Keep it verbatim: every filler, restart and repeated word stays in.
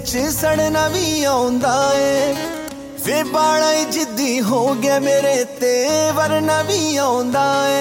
सड़ना भी आउंदा ए वे बाला जिद्दी हो गया मेरे ते वरना भी आउंदा ए